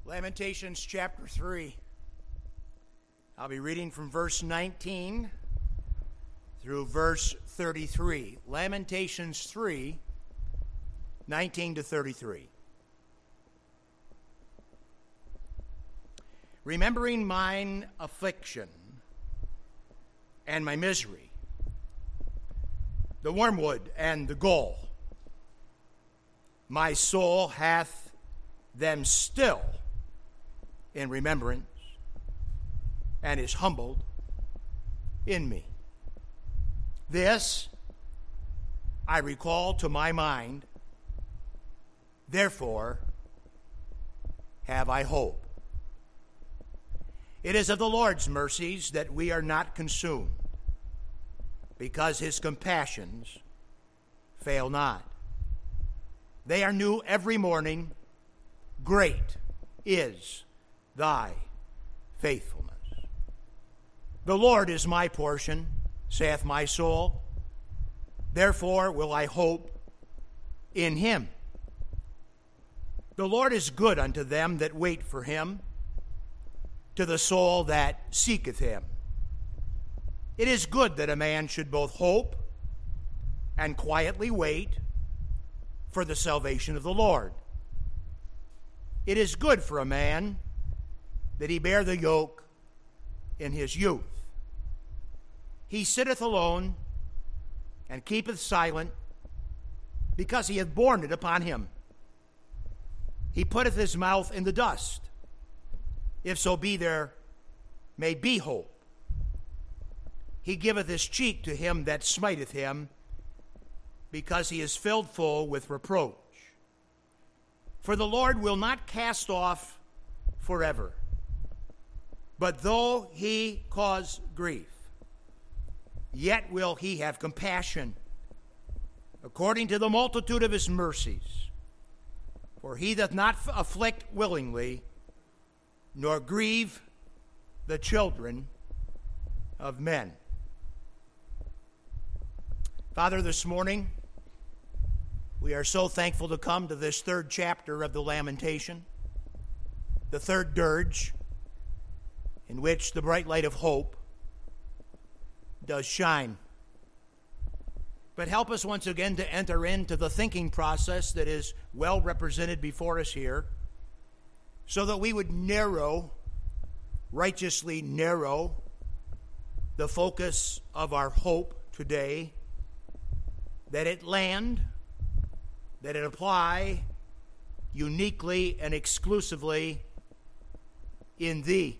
Lamentations chapter 3. I'll be reading from verse 19 through verse 33. Lamentations 3, 19 to 33. Remembering mine affliction and my misery, the wormwood and the gall, my soul hath them still in remembrance, and is humbled in me. This I recall to my mind, therefore have I hope. It is of the Lord's mercies that we are not consumed, because his compassions fail not. They are new every morning. Great is thy faithfulness. The Lord is my portion, saith my soul. Therefore will I hope in him. The Lord is good unto them that wait for him, to the soul that seeketh him. It is good that a man should both hope and quietly wait for the salvation of the Lord. It is good for a man that he bear the yoke in his youth. He sitteth alone and keepeth silent, because he hath borne it upon him. He putteth his mouth in the dust, if so be there may be hope. He giveth his cheek to him that smiteth him, because he is filled full with reproach. For the Lord will not cast off forever, but though he cause grief, yet will he have compassion, according to the multitude of his mercies. For he doth not afflict willingly, nor grieve the children of men. Father, this morning, we are so thankful to come to this third chapter of the Lamentation, the third dirge, in which the bright light of hope does shine. But help us once again to enter into the thinking process that is well represented before us here, so that we would righteously narrow the focus of our hope today, that it land, that it apply uniquely and exclusively in thee.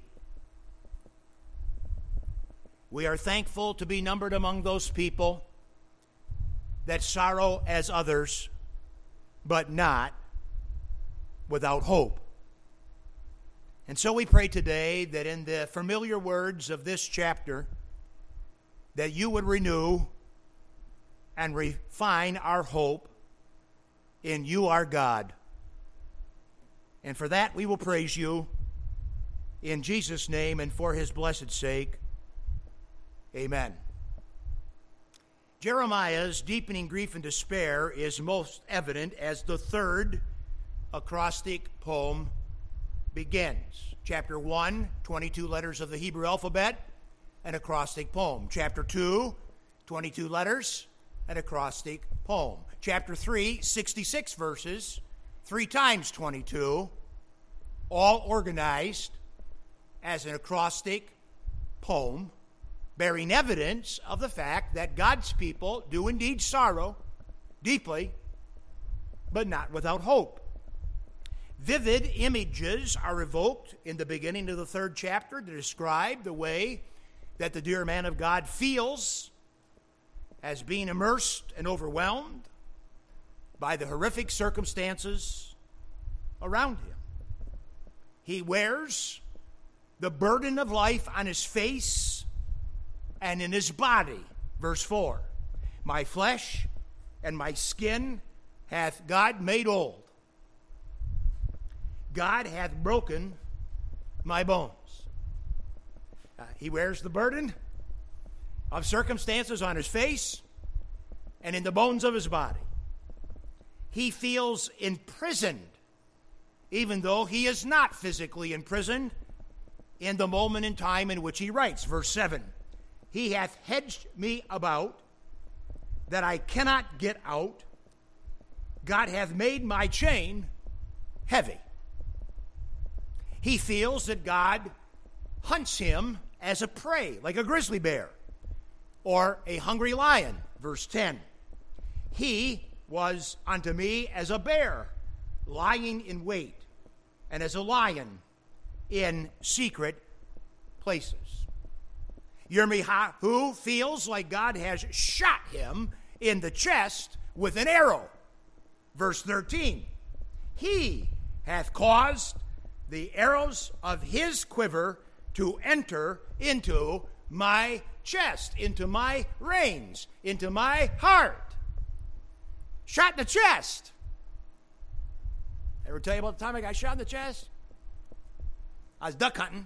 We are thankful to be numbered among those people that sorrow as others, but not without hope. And so we pray today that in the familiar words of this chapter, that you would renew and refine our hope in you, our God. And for that we will praise you in Jesus' name and for his blessed sake. Amen. Jeremiah's deepening grief and despair is most evident as the third acrostic poem begins. Chapter 1, 22 letters of the Hebrew alphabet, an acrostic poem. Chapter 2, 22 letters, an acrostic poem. Chapter 3, 66 verses, 3 times 22, all organized as an acrostic poem, bearing evidence of the fact that God's people do indeed sorrow deeply, but not without hope. Vivid images are evoked in the beginning of the third chapter to describe the way that the dear man of God feels as being immersed and overwhelmed by the horrific circumstances around him. He wears the burden of life on his face and in his body. Verse 4, my flesh and my skin hath God made old. God hath broken my bones. He wears the burden of circumstances on his face and in the bones of his body. He feels imprisoned even though he is not physically imprisoned in the moment in time in which he writes. Verse 7, he hath hedged me about, that I cannot get out. God hath made my chain heavy. He feels that God hunts him as a prey, like a grizzly bear or a hungry lion. Verse 10, he was unto me as a bear lying in wait, and as a lion in secret places. Yirmiyahu feels like God has shot him in the chest with an arrow. Verse 13, he hath caused the arrows of his quiver to enter into my chest, into my reins, into my heart. Shot in the chest. Ever tell you about the time I got shot in the chest? I was duck hunting.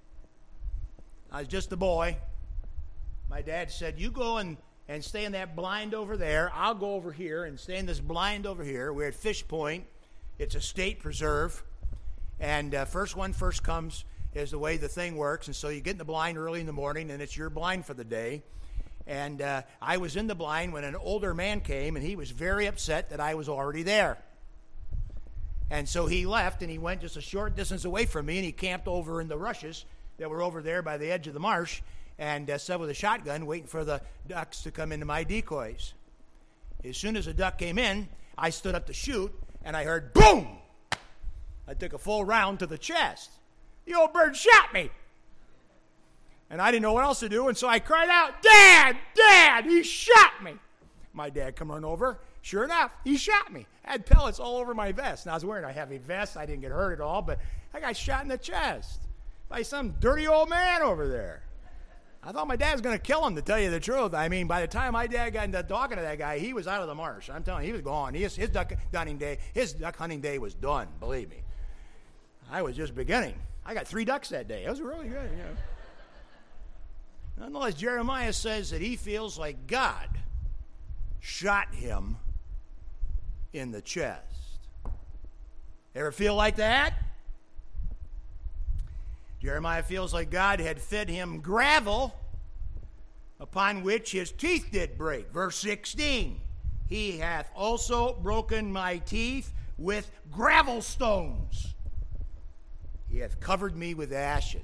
I was just a boy. My dad said, you go and stay in that blind over there. I'll go over here and stay in this blind over here. We're at Fish Point. It's a state preserve. And first one first comes is the way the thing works. And so you get in the blind early in the morning, and it's your blind for the day. And I was in the blind when an older man came, and he was very upset that I was already there. And so he left, and he went just a short distance away from me, and he camped over in the rushes that were over there by the edge of the marsh, and sat with a shotgun waiting for the ducks to come into my decoys. As soon as a duck came in, I stood up to shoot, and I heard boom! I took a full round to the chest. The old bird shot me. And I didn't know what else to do, and so I cried out, Dad! Dad! He shot me! My dad come run over. Sure enough, he shot me. I had pellets all over my vest. Now, I was wearing a heavy vest. I didn't get hurt at all, but I got shot in the chest by some dirty old man over there. I thought my dad was going to kill him, to tell you the truth. I mean, by the time my dad got into talking to that guy, he was out of the marsh. I'm telling you, he was gone. His duck hunting day was done, believe me. I was just beginning. I got 3 ducks that day. It was really good. You know. Nonetheless, Jeremiah says that he feels like God shot him in the chest. Ever feel like that? Jeremiah feels like God had fed him gravel, upon which his teeth did break. Verse 16, he hath also broken my teeth with gravel stones. He hath covered me with ashes.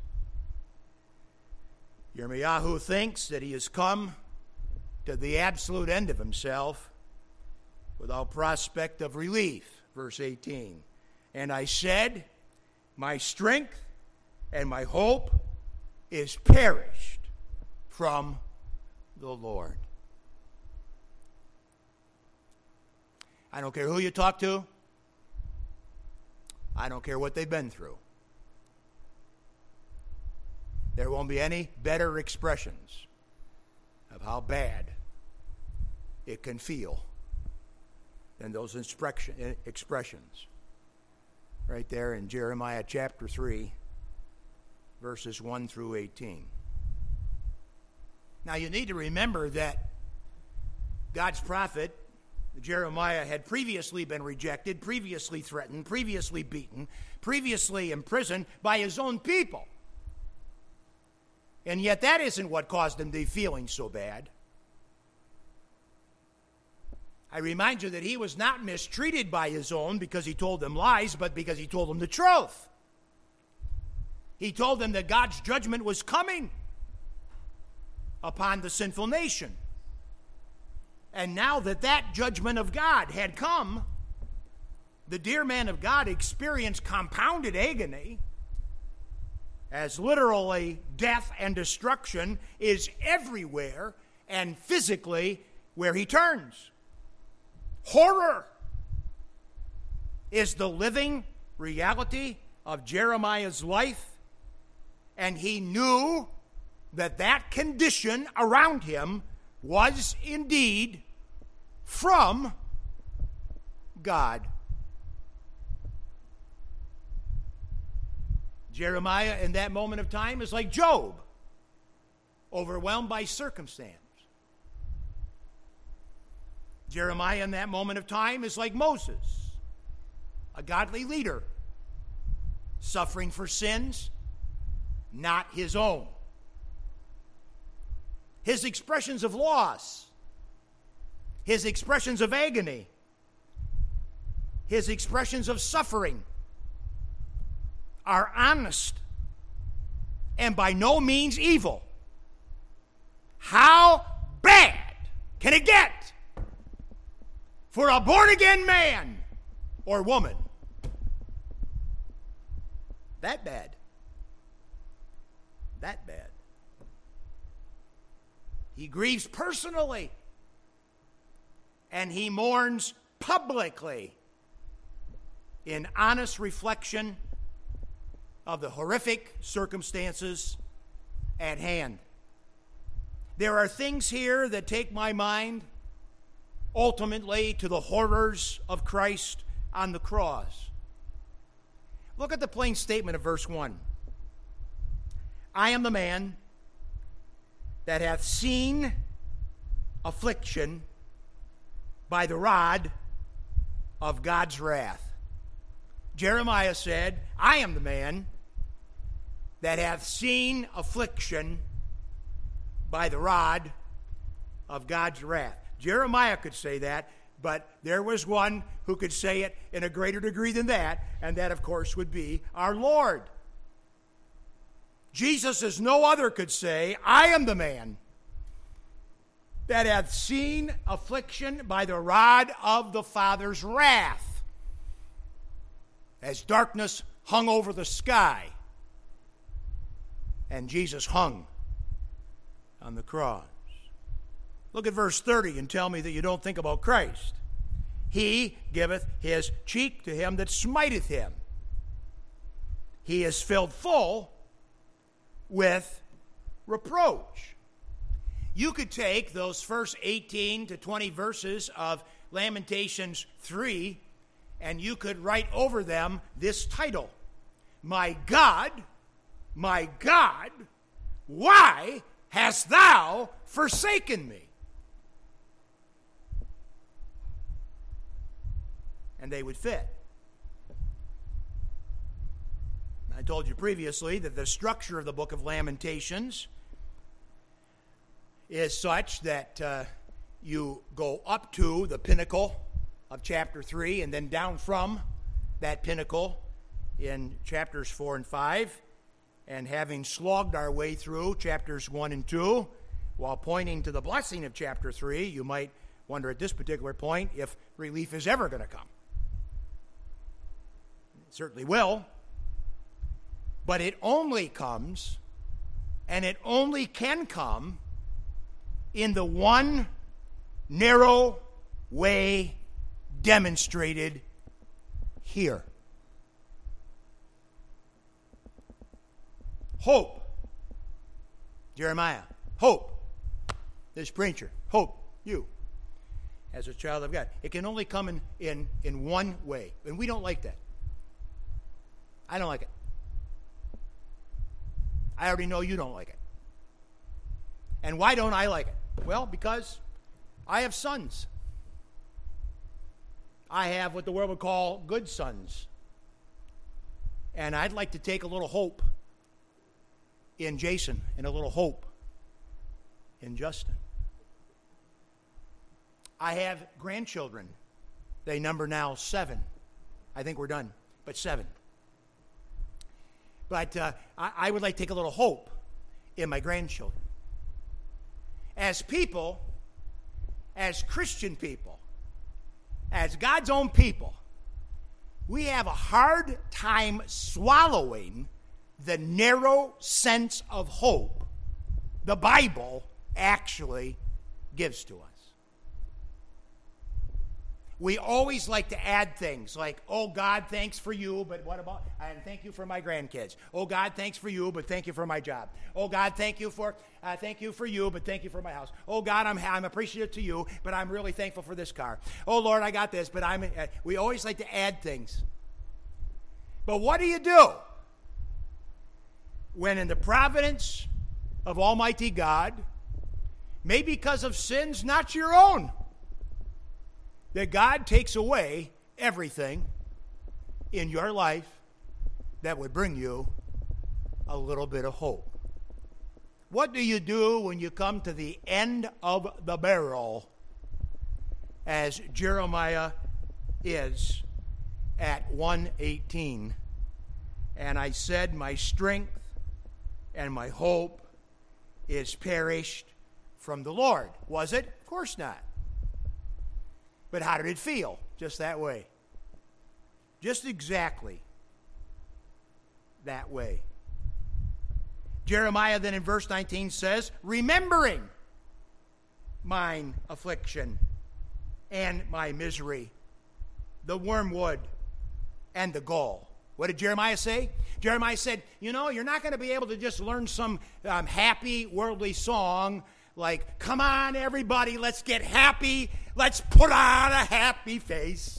Yirmiyahu thinks that he has come to the absolute end of himself without prospect of relief. Verse 18, and I said, my strength and my hope is perished from the Lord. I don't care who you talk to. I don't care what they've been through. There won't be any better expressions of how bad it can feel than those expressions right there in Jeremiah chapter 3, verses 1 through 18. Now, you need to remember that God's prophet, Jeremiah, had previously been rejected, previously threatened, previously beaten, previously imprisoned by his own people. And yet that isn't what caused him to be feeling so bad. I remind you that he was not mistreated by his own because he told them lies, but because he told them the truth. He told them that God's judgment was coming upon the sinful nation. And now that that judgment of God had come, the dear man of God experienced compounded agony, as literally death and destruction is everywhere and physically where he turns. Horror is the living reality of Jeremiah's life, and he knew that that condition around him was indeed from God. Jeremiah in that moment of time is like Job, overwhelmed by circumstance. Jeremiah in that moment of time is like Moses, a godly leader, suffering for sins not his own. His expressions of loss, his expressions of agony, his expressions of suffering are honest and by no means evil. How bad can it get for a born-again man or woman? That bad. That bad. He grieves personally, and he mourns publicly in honest reflection of the horrific circumstances at hand. There are things here that take my mind ultimately to the horrors of Christ on the cross. Look at the plain statement of verse 1. I am the man that hath seen affliction by the rod of God's wrath. Jeremiah said, I am the man that hath seen affliction by the rod of God's wrath. Jeremiah could say that, but there was one who could say it in a greater degree than that, and that, of course, would be our Lord. Jesus, as no other, could say, I am the man that hath seen affliction by the rod of the Father's wrath. As darkness hung over the sky, and Jesus hung on the cross. Look at verse 30 and tell me that you don't think about Christ. He giveth his cheek to him that smiteth him. He is filled full with reproach. You could take those first 18 to 20 verses of Lamentations 3 and you could write over them this title: my God, why hast thou forsaken me? And they would fit. I told you previously that the structure of the book of Lamentations is such that you go up to the pinnacle of chapter 3 and then down from that pinnacle in chapters 4 and 5. And having slogged our way through chapters 1 and 2, while pointing to the blessing of chapter 3, you might wonder at this particular point if relief is ever going to come. It certainly will. But it only comes, and it only can come, in the one narrow way demonstrated here. Hope. Jeremiah. Hope. This preacher. Hope. You. As a child of God. It can only come in one way. And we don't like that. I don't like it. I already know you don't like it. And why don't I like it? Well, because I have sons. I have what the world would call good sons. And I'd like to take a little hope in Jason and a little hope in Justin. I have grandchildren. They number now 7. I think we're done, but 7. But I would like to take a little hope in my grandchildren. As people, as Christian people, as God's own people, we have a hard time swallowing the narrow sense of hope the Bible actually gives to us. We always like to add things like, oh, God, thanks for you, but what about, and thank you for my grandkids. Oh, God, thanks for you, but thank you for my job. Oh, God, thank you for you, but thank you for my house. Oh, God, I'm appreciative to you, but I'm really thankful for this car. Oh, Lord, I got this, but we always like to add things. But what do? When in the providence of Almighty God, maybe because of sins not your own, that God takes away everything in your life that would bring you a little bit of hope. What do you do when you come to the end of the barrel, as Jeremiah is at 1:18? And I said, my strength and my hope is perished from the Lord. Was it? Of course not. But how did it feel? Just that way. Just exactly that way. Jeremiah then in verse 19 says, remembering mine affliction and my misery, the wormwood and the gall. What did Jeremiah say? Jeremiah said, you know, you're not going to be able to just learn some happy worldly song like, come on everybody, let's get happy, let's put on a happy face.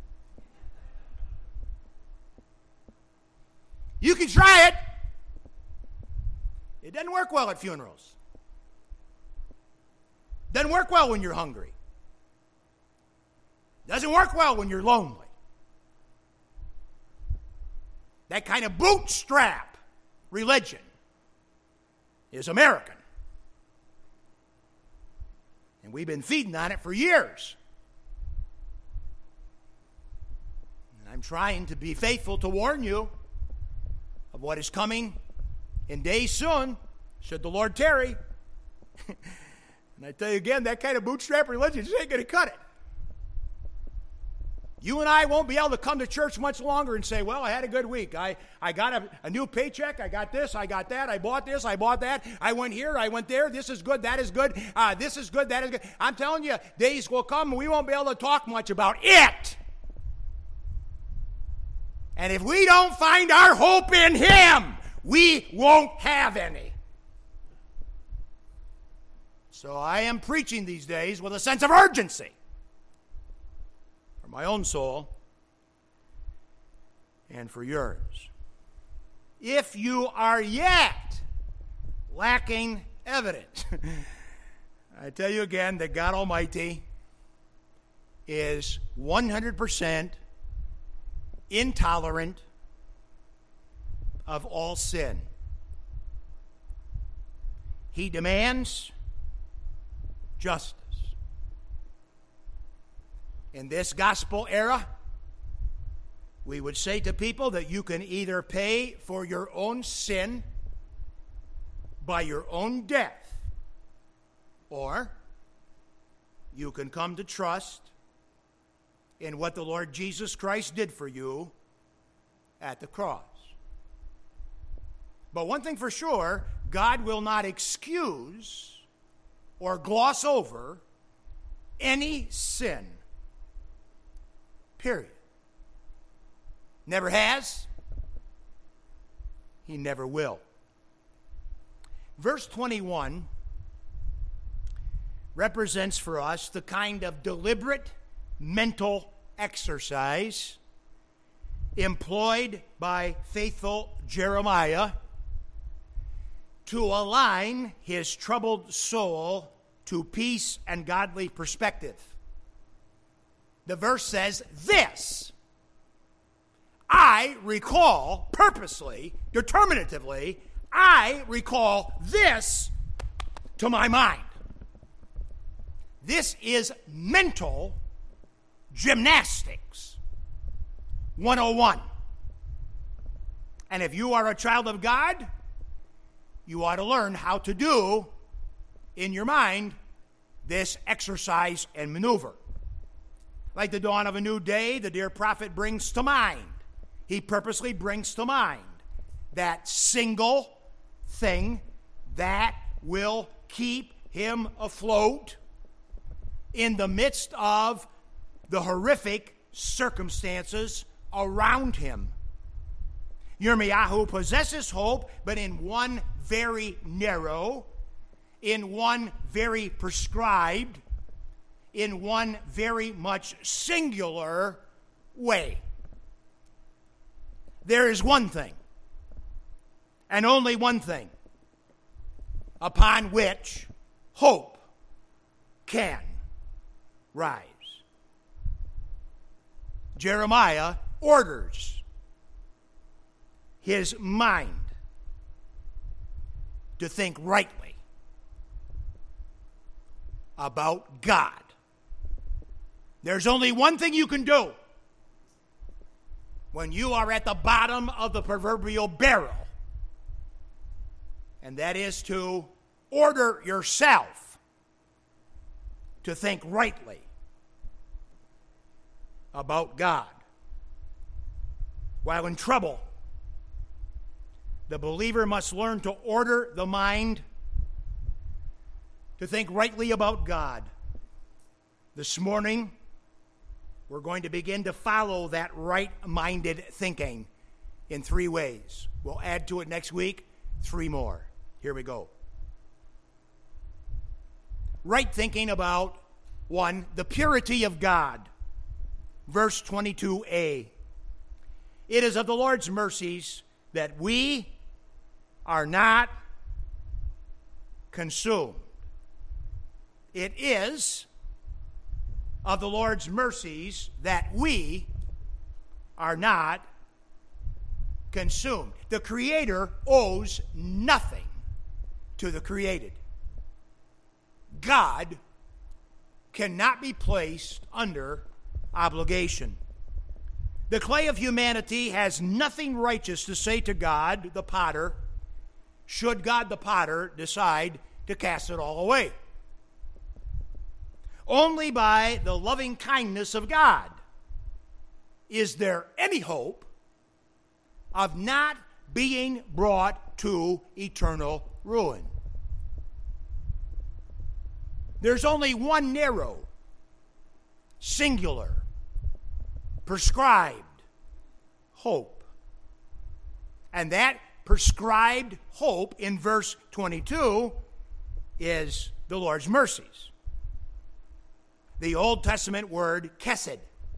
You can try it. It doesn't work well at funerals. Doesn't work well when you're hungry. Doesn't work well when you're lonely. That kind of bootstrap religion is American. And we've been feeding on it for years. And I'm trying to be faithful to warn you of what is coming in days soon, should the Lord tarry. And I tell you again, that kind of bootstrap religion just ain't going to cut it. You and I won't be able to come to church much longer and say, well, I had a good week. I got a new paycheck. I got this. I got that. I bought this. I bought that. I went here. I went there. This is good. That is good. This is good. That is good. I'm telling you, days will come and we won't be able to talk much about it. And if we don't find our hope in Him, we won't have any. So I am preaching these days with a sense of urgency for my own soul and for yours. If you are yet lacking evidence, I tell you again that God Almighty is 100% intolerant of all sin. He demands justice. In this gospel era, we would say to people that you can either pay for your own sin by your own death, or you can come to trust in what the Lord Jesus Christ did for you at the cross. But one thing for sure, God will not excuse or gloss over any sin. Period. Never has. He never will. Verse 21 represents for us the kind of deliberate mental exercise employed by faithful Jeremiah to align his troubled soul to peace and godly perspective. The verse says this: I recall purposely, determinatively, I recall this to my mind. This is mental gymnastics 101. And if you are a child of God, you ought to learn how to do in your mind this exercise and maneuver. Like the dawn of a new day, the dear prophet brings to mind. He purposely brings to mind that single thing that will keep him afloat in the midst of the horrific circumstances around him. Yirmiyahu possesses hope, but in one very narrow, in one very prescribed, in one very much singular way. There is one thing, and only one thing, upon which hope can rise. Jeremiah orders his mind to think rightly about God. There's only one thing you can do when you are at the bottom of the proverbial barrel, and that is to order yourself to think rightly about God. While in trouble, the believer must learn to order the mind to think rightly about God. This morning, we're going to begin to follow that right-minded thinking in 3 ways. We'll add to it next week 3 more. Here we go. Right thinking about, 1, the purity of God. Verse 22a. It is of the Lord's mercies that we are not consumed. It is of the Lord's mercies that we are not consumed. The Creator owes nothing to the created. God cannot be placed under obligation. The clay of humanity has nothing righteous to say to God, the potter, should God, the potter, decide to cast it all away. Only by the loving kindness of God is there any hope of not being brought to eternal ruin. There's only one narrow, singular, prescribed hope. And that prescribed hope in verse 22 is the Lord's mercies. The Old Testament word chesed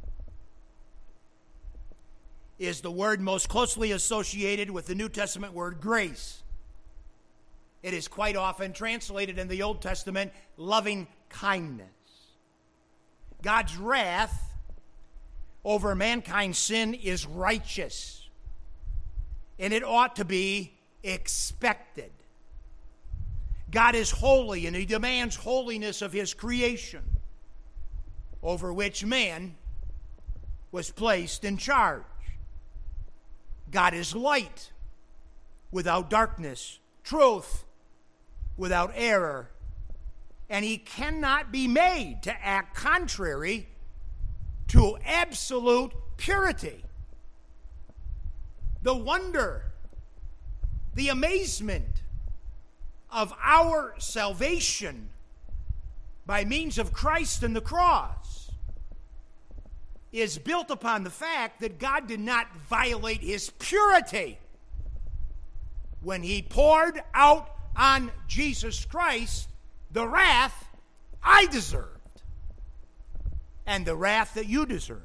is the word most closely associated with the New Testament word grace. It is quite often translated in the Old Testament loving kindness. God's wrath over mankind's sin is righteous, and it ought to be expected. God is holy, and he demands holiness of his creation, over which man was placed in charge. God is light without darkness, truth without error, and he cannot be made to act contrary to absolute purity. The wonder, the amazement of our salvation by means of Christ and the cross is built upon the fact that God did not violate his purity when he poured out on Jesus Christ the wrath I deserved and the wrath that you deserved.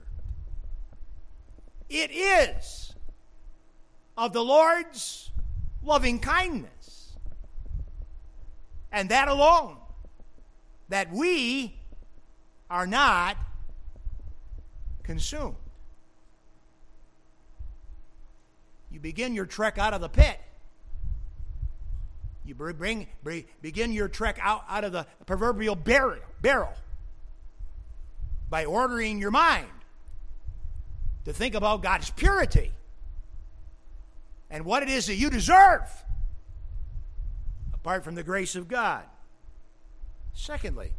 It is of the Lord's loving kindness, and that alone, that we are not consumed. You begin your trek out of the pit. You begin your trek out of the proverbial barrel by ordering your mind to think about God's purity and what it is that you deserve apart from the grace of God. Secondly,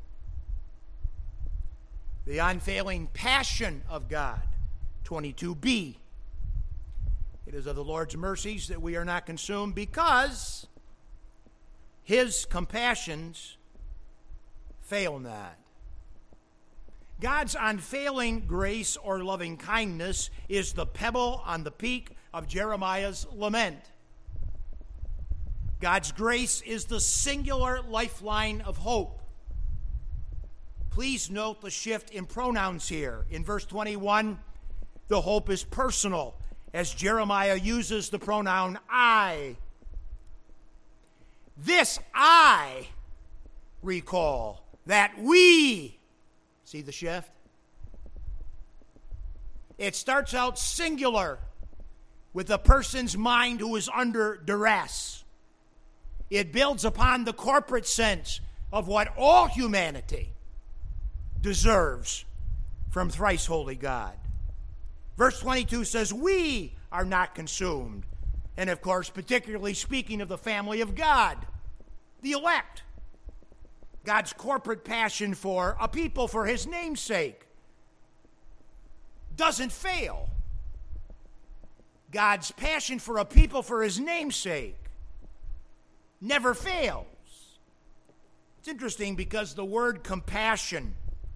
the unfailing passion of God, 22b. It is of the Lord's mercies that we are not consumed because his compassions fail not. God's unfailing grace or loving kindness is the pebble on the peak of Jeremiah's lament. God's grace is the singular lifeline of hope. Please note the shift in pronouns here. In verse 21, the hope is personal, as Jeremiah uses the pronoun I. This I recall that we, see the shift? It starts out singular, with a person's mind who is under duress. It builds upon the corporate sense of what all humanity deserves from thrice holy God. Verse 22 says, we are not consumed. And of course, particularly speaking of the family of God, the elect. God's corporate passion for a people for his name's sake doesn't fail. God's passion for a people for his name's sake never fails. It's interesting because the word compassion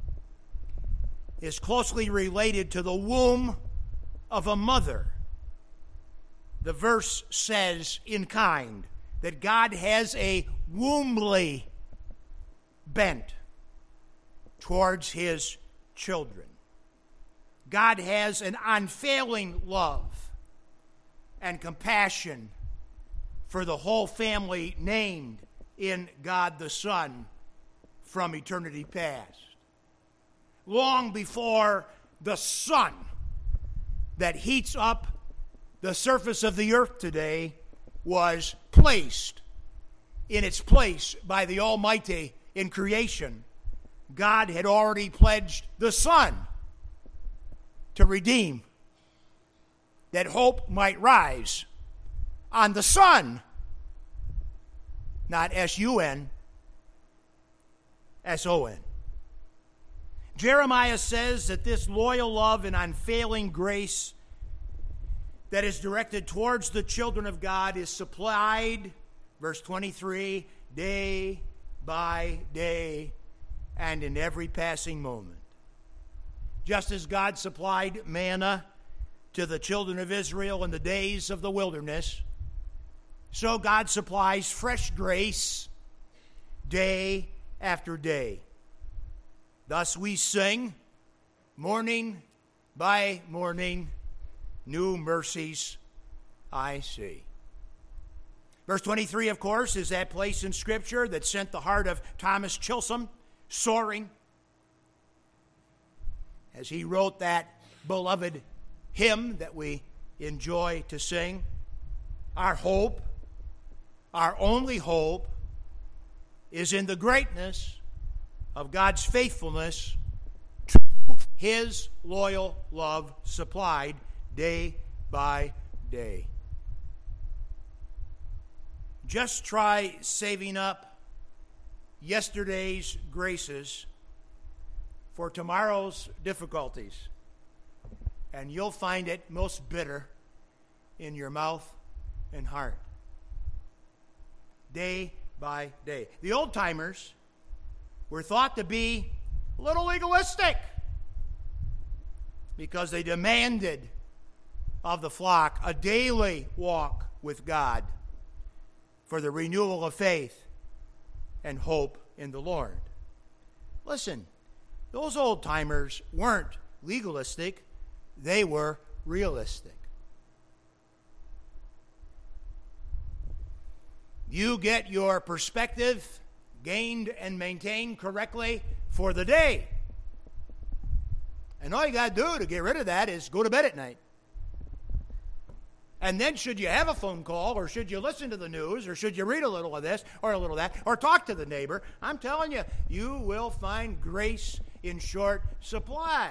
is closely related to the womb of a mother. The verse says in kind that God has a wombly bent towards his children. God has an unfailing love and compassion for the whole family named in God the Son from eternity past. Long before the sun that heats up the surface of the earth today was placed in its place by the Almighty in creation, God had already pledged the Son to redeem, that hope might rise on the Son, not S-U-N, S-O-N. Jeremiah says that this loyal love and unfailing grace that is directed towards the children of God is supplied, verse 23, day by day and in every passing moment. Just as God supplied manna to the children of Israel in the days of the wilderness, so God supplies fresh grace day after day. Thus we sing, morning by morning, new mercies I see. Verse 23, of course, is that place in Scripture that sent the heart of Thomas Chilson soaring as he wrote that beloved hymn that we enjoy to sing. Our hope, our only hope, is in the greatness of God's faithfulness to his loyal love supplied day by day. Just try saving up yesterday's graces for tomorrow's difficulties, and you'll find it most bitter in your mouth and heart. Day by day. The old-timers were thought to be a little legalistic because they demanded of the flock a daily walk with God for the renewal of faith and hope in the Lord. Listen, those old-timers weren't legalistic, they were realistic. You get your perspective gained and maintained correctly for the day. And all you got to do to get rid of that is go to bed at night. And then should you have a phone call, or should you listen to the news, or should you read a little of this or a little of that, or talk to the neighbor, I'm telling you, you will find grace in short supply.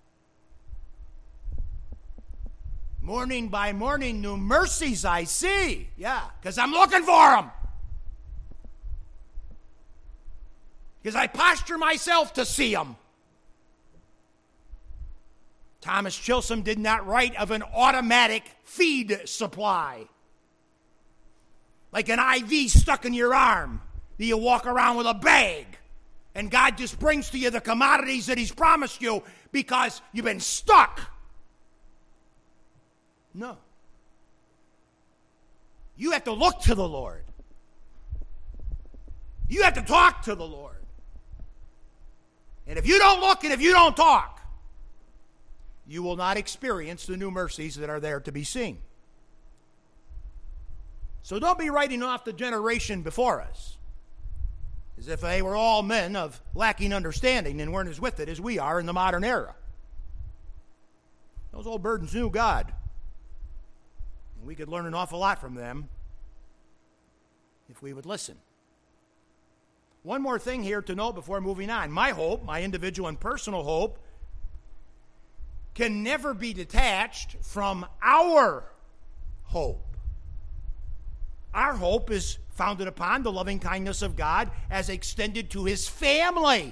Morning by morning, new mercies I see. Yeah, because I'm looking for them. Because I posture myself to see them. Thomas Chilson did not write of an automatic feed supply. Like an IV stuck in your arm that you walk around with a bag. And God just brings to you the commodities that he's promised you because you've been stuck. No. You have to look to the Lord. You have to talk to the Lord. And if you don't look and if you don't talk, you will not experience the new mercies that are there to be seen. So don't be writing off the generation before us as if they were all men of lacking understanding and weren't as with it as we are in the modern era. Those old burdens knew God. We could learn an awful lot from them if we would listen. One more thing here to note before moving on. My hope, my individual and personal hope, can never be detached from our hope. Our hope is founded upon the loving kindness of God as extended to his family.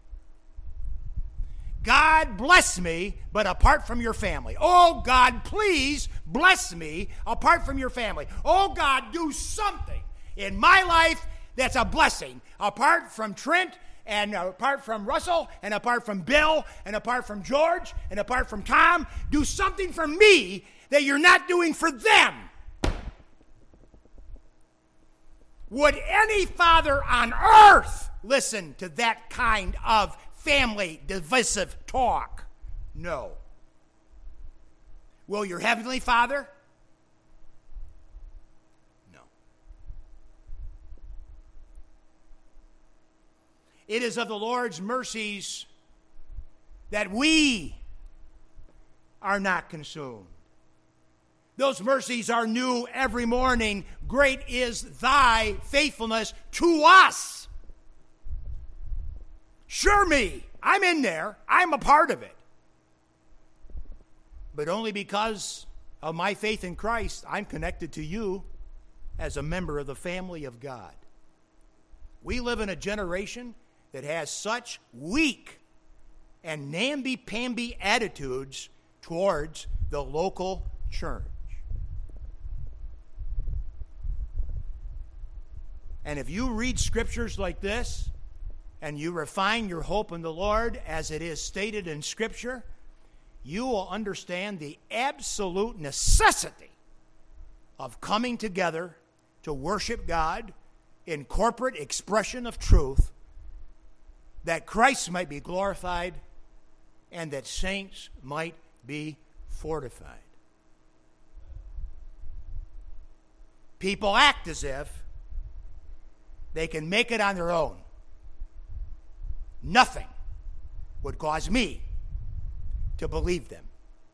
God bless me, but apart from your family. Oh, God, please bless me apart from your family. Oh, God, do something in my life that's a blessing. Apart from Trent, and apart from Russell, and apart from Bill, and apart from George, and apart from Tom, do something for me that you're not doing for them. Would any father on earth listen to that kind of family divisive talk? No. Will your heavenly Father? No. It is of the Lord's mercies that we are not consumed. Those mercies are new every morning. Great is thy faithfulness to us. Sure me, I'm in there. I'm a part of it. But only because of my faith in Christ, I'm connected to you as a member of the family of God. We live in a generation that has such weak and namby-pamby attitudes towards the local church. And if you read scriptures like this, and you refine your hope in the Lord as it is stated in Scripture, you will understand the absolute necessity of coming together to worship God in corporate expression of truth, that Christ might be glorified and that saints might be fortified. People act as if they can make it on their own. Nothing would cause me to believe them.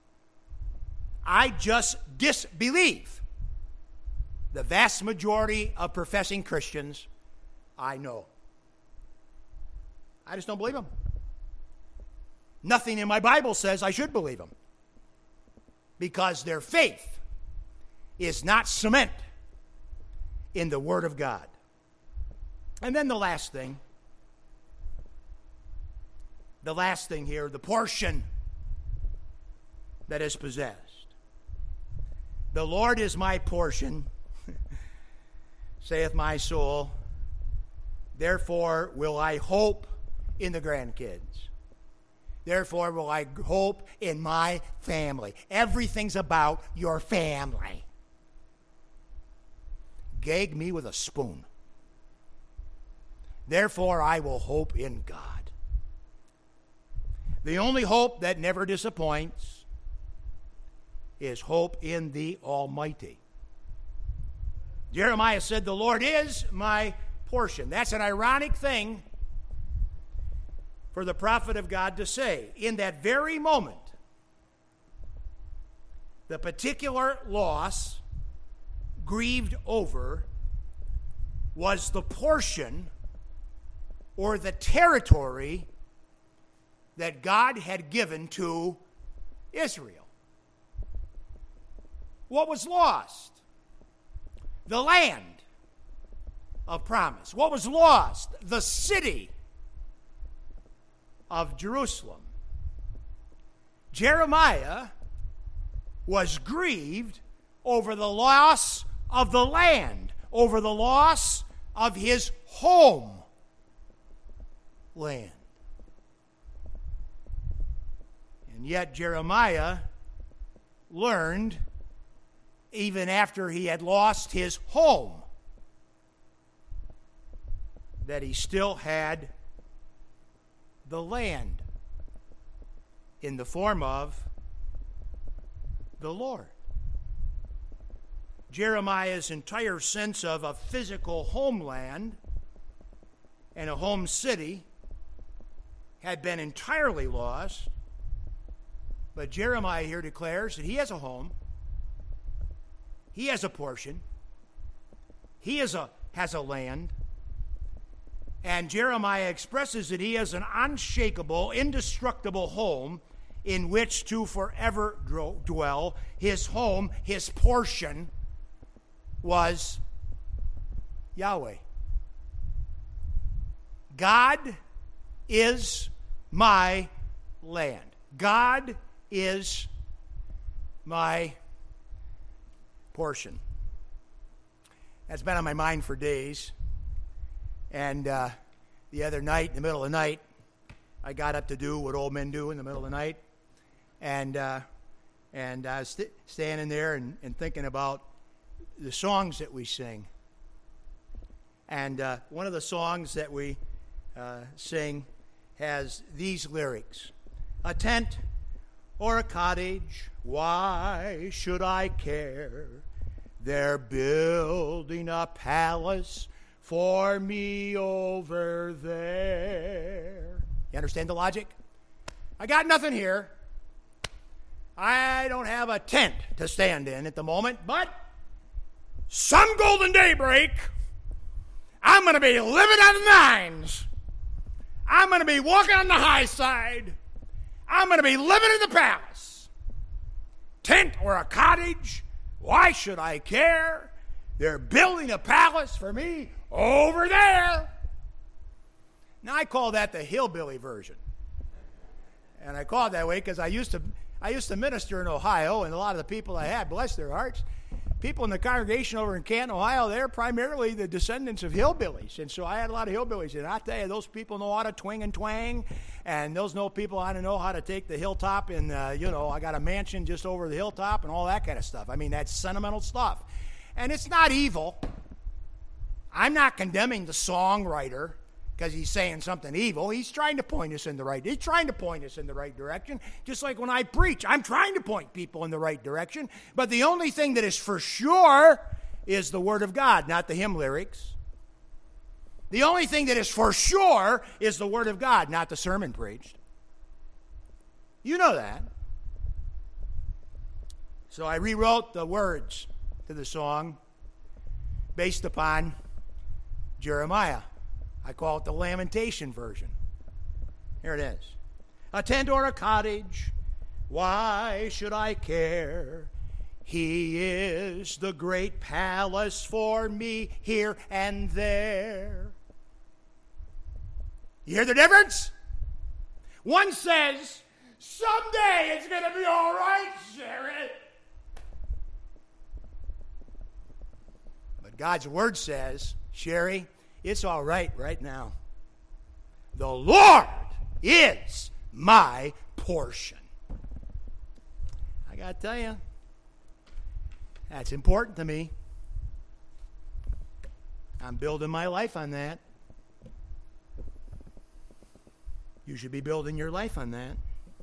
I just disbelieve the vast majority of professing Christians I know. I just don't believe them. Nothing in my Bible says I should believe them, because their faith is not cement in the Word of God. And then the last thing here, the portion that is possessed. The Lord is my portion, saith my soul. Therefore will I hope in the grandkids. Therefore will I hope in my family. Everything's about your family. Gag me with a spoon. Therefore I will hope in God. The only hope that never disappoints is hope in the Almighty. Jeremiah said, the Lord is my portion. That's an ironic thing for the prophet of God to say. In that very moment, the particular loss grieved over was the portion or the territory that God had given to Israel. What was lost? The land of promise. What was lost? The city of Jerusalem. Jeremiah was grieved over the loss of the land, over the loss of his home land. And yet Jeremiah learned, even after he had lost his home, that he still had the land in the form of the Lord. Jeremiah's entire sense of a physical homeland and a home city had been entirely lost. But Jeremiah here declares that he has a home. He has a portion. He has a land. And Jeremiah expresses that he has an unshakable, indestructible home in which to forever dwell. His home, his portion, was Yahweh. God is my land. God is my portion. That's been on my mind for days. And the other night, in the middle of the night, I got up to do what old men do in the middle of the night. And I was standing there and thinking about the songs that we sing. And one of the songs that we sing has these lyrics. A tent or a cottage, why should I care? They're building a palace for me over there. You understand the logic? I got nothing here. I don't have a tent to stand in at the moment, but some golden daybreak, I'm going to be living on the nines. I'm going to be walking on the high side. I'm going to be living in the palace. Tent or a cottage, why should I care? They're building a palace for me over there. Now, I call that the hillbilly version. And I call it that way because I used to minister in Ohio, and a lot of the people I had, bless their hearts, people in the congregation over in Canton, Ohio, they're primarily the descendants of hillbillies. And so I had a lot of hillbillies. And I tell you, those people know how to twing and twang. And those people how to know how to take the hilltop. And, I got a mansion just over the hilltop and all that kind of stuff. I mean, that's sentimental stuff. And it's not evil. I'm not condemning the songwriter because he's saying something evil. He's trying to point us in the right. He's trying to point us in the right direction. Just like when I preach, I'm trying to point people in the right direction. But the only thing that is for sure is the Word of God, not the hymn lyrics. The only thing that is for sure is the Word of God, not the sermon preached. You know that. So I rewrote the words to the song based upon Jeremiah. I call it the Lamentation version. Here it is. A tent or a cottage, why should I care? He is the great palace for me here and there. You hear the difference? One says, someday it's going to be all right, Sherry. But God's Word says, Sherry, it's all right now. The Lord is my portion. I got to tell you, that's important to me. I'm building my life on that. You should be building your life on that.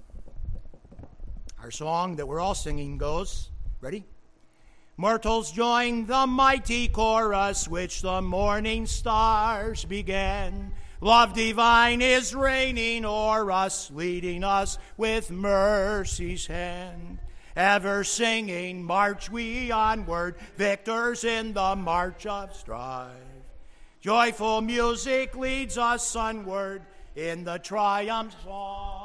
Our song that we're all singing goes, ready? Mortals join the mighty chorus which the morning stars began. Love divine is reigning o'er us, leading us with mercy's hand. Ever singing, march we onward, victors in the march of strife. Joyful music leads us onward in the triumph song.